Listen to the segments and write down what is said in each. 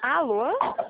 Alô?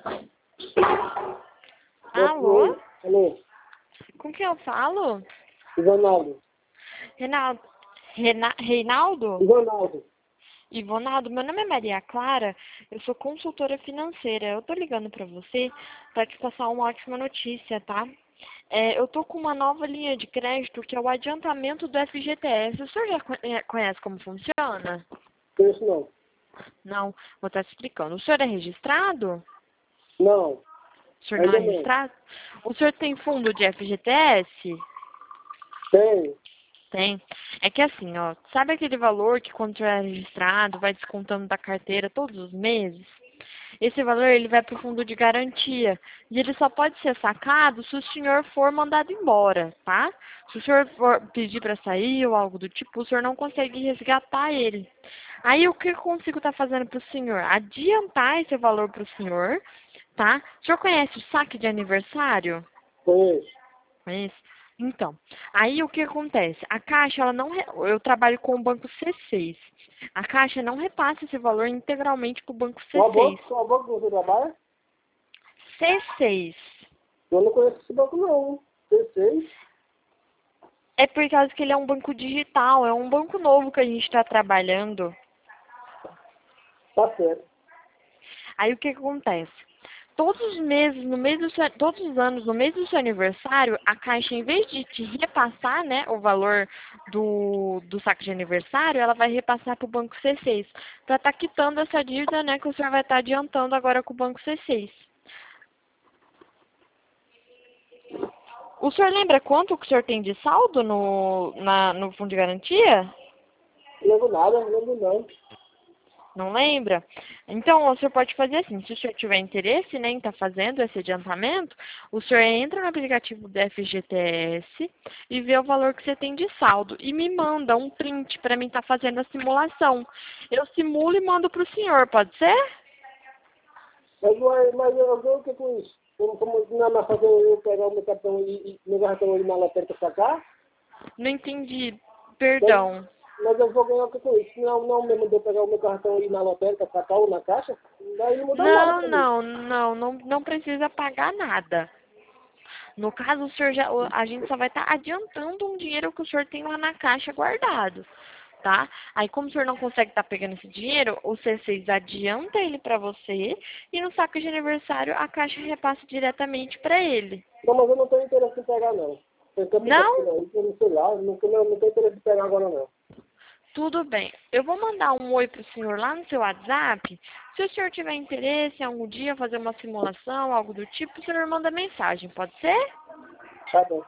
Alô? Alô? Com quem eu falo? Ivonaldo. Reinaldo? Reinaldo? Ivonaldo. Ivonaldo, meu nome é Maria Clara, eu sou consultora financeira. Eu tô ligando pra você para te passar uma ótima notícia, tá? Eu tô com uma nova linha de crédito que é o adiantamento do FGTS. O senhor já conhece como funciona? Conheço não. Não, vou estar te explicando. O senhor é registrado? Não. O senhor não é Ainda não. registrado? O senhor tem fundo de FGTS? Tenho. Tem. É que assim, ó, sabe aquele valor que quando o senhor é registrado vai descontando da carteira todos os meses? Esse valor ele vai para o fundo de garantia e ele só pode ser sacado se o senhor for mandado embora, tá? Se o senhor for pedir para sair ou algo do tipo, o senhor não consegue resgatar ele. Aí o que eu consigo estar fazendo para o senhor? Adiantar esse valor para o senhor, tá? O senhor conhece o saque de aniversário? Conheço. Conhece? Então, aí o que acontece? A Caixa, ela não... Eu trabalho com o banco C6. A Caixa não repassa esse valor integralmente para o banco C6. Qual banco você trabalha? C6. Eu não conheço esse banco não. C6. É por causa que ele é um banco digital, é um banco novo que a gente está trabalhando. Tá certo. Aí o que acontece? Todos os meses, todos os anos, no mês do seu aniversário, a Caixa, em vez de te repassar, né, o valor do saque de aniversário, ela vai repassar para o Banco C6, para estar quitando essa dívida, né, que o senhor vai estar adiantando agora com o Banco C6. O senhor lembra quanto que o senhor tem de saldo no fundo de garantia? Não lembro nada, não lembro não. Não lembra? Então, o senhor pode fazer assim, se o senhor tiver interesse, né, em estar fazendo esse adiantamento, o senhor entra no aplicativo do FGTS e vê o valor que você tem de saldo e me manda um print para mim estar fazendo a simulação. Eu simulo e mando para o senhor, pode ser? Mas eu ganho o que com isso? Como não é mais fazer eu pegar o meu cartão meu cartão e na lotérica pra cá? Não entendi, Mas, perdão. mas eu vou ganhar o que com isso? Não mesmo de eu pegar o meu cartão e ir na lotérica pra cá ou na caixa? Daí não muda nada pra mim. Não precisa pagar nada. No caso, o senhor a gente só vai estar adiantando um dinheiro que o senhor tem lá na caixa guardado, tá? Aí, como o senhor não consegue estar pegando esse dinheiro, o C6 adianta ele para você e no saco de aniversário a caixa repassa diretamente para ele. Não, mas eu não tenho interesse em pegar não. Tem que aplicar Não? por aí, eu não sei lá, não tenho interesse em pegar agora não. Tudo bem. Eu vou mandar um oi pro senhor lá no seu WhatsApp. Se o senhor tiver interesse em algum dia fazer uma simulação, algo do tipo, o senhor manda mensagem, pode ser? Tá bom.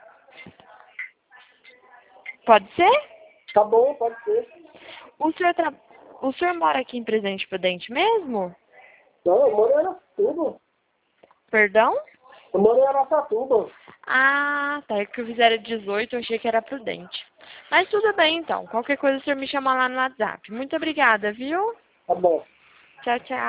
Pode ser? Tá bom, pode ser. O senhor, o senhor mora aqui em Presidente Prudente mesmo? Não, eu moro em Aracatuba. Perdão? Eu moro em Aracatuba. Ah, tá. É que eu fizeram 18, eu achei que era Prudente. Mas tudo bem, então. Qualquer coisa o senhor me chama lá no WhatsApp. Muito obrigada, viu? Tá bom. Tchau, tchau.